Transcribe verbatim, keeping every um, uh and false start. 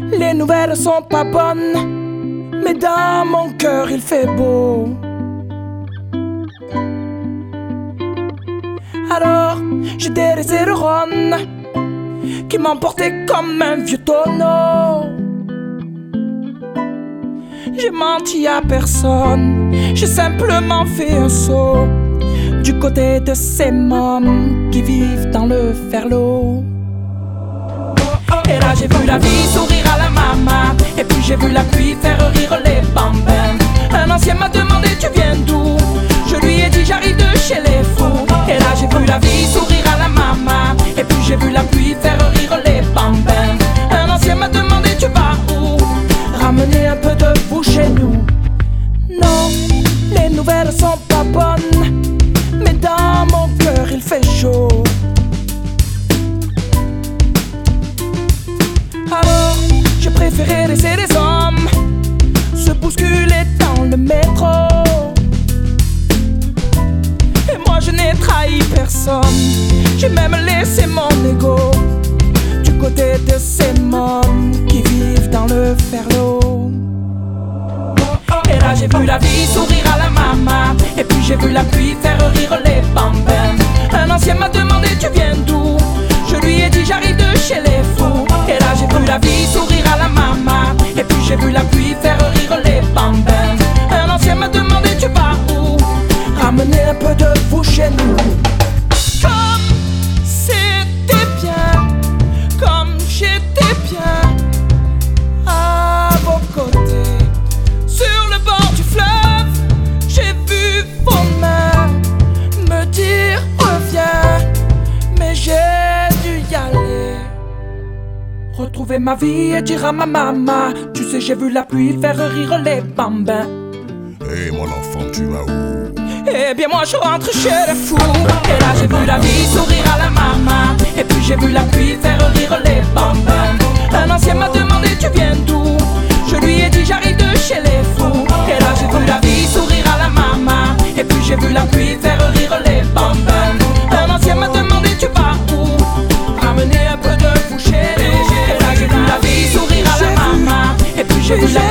Les nouvelles sont pas bonnes, mais dans mon cœur il fait beau. Alors j'ai délaissé le Rhône qui m'emportait comme un vieux tonneau. J'ai menti à personne, j'ai simplement fait un saut du côté de ces mômes qui vivent dans le ferlot. Et là j'ai vu la vie sourire à la maman, et puis j'ai vu la pluie faire rire les bambins. Un ancien m'a demandé tu viens d'où? Je lui ai dit j'arrive de chez les fous. Et là j'ai vu la vie sourire à la maman, et puis j'ai vu la pluie faire rire les bambins. Un ancien m'a demandé tu vas où? Ramener un peu de vous chez nous. Non, les nouvelles sont pas bonnes, mais dans mon cœur il fait chaud. Alors j'ai préféré laisser les hommes se bousculer dans le métro. Et moi je n'ai trahi personne, j'ai même laissé mon ego du côté de ces mômes qui vivent dans le ferlot. Et là j'ai vu la vie sourire à la maman, et puis j'ai vu la pluie faire rire les bambins. Un ancien m'a demandé tu viens d'où? Je lui ai dit j'arrive de chez les fous. Et là j'ai vu la vie sourire à la maman, et puis j'ai vu la pluie faire rire les bambins. Un ancien m'a demandé tu vas où? Ramener un peu de vous chez nous. Comme c'était bien, comme j'étais bien à vos côtés. Sur le bord du fleuve, j'ai vu vos mains me dire reviens, mais j'ai dû y aller. Retrouver ma vie et dire à ma maman, tu sais j'ai vu la pluie faire rire les bambins. Hé hey, mon enfant, tu vas où? Eh bien moi je rentre chez les fous. Et là j'ai vu la vie sourire à la maman, et puis j'ai vu la pluie faire rire les bambins. Un ancien m'a demandé tu viens d'où? Je lui ai dit j'arrive de chez les fous. Et là j'ai vu la vie sourire à la maman, et puis j'ai vu la pluie faire rire les bambins. Un ancien m'a demandé tu vas où? Ramener un peu de vous chez les. Et là j'ai vu la vie sourire à la maman, et puis j'ai vu la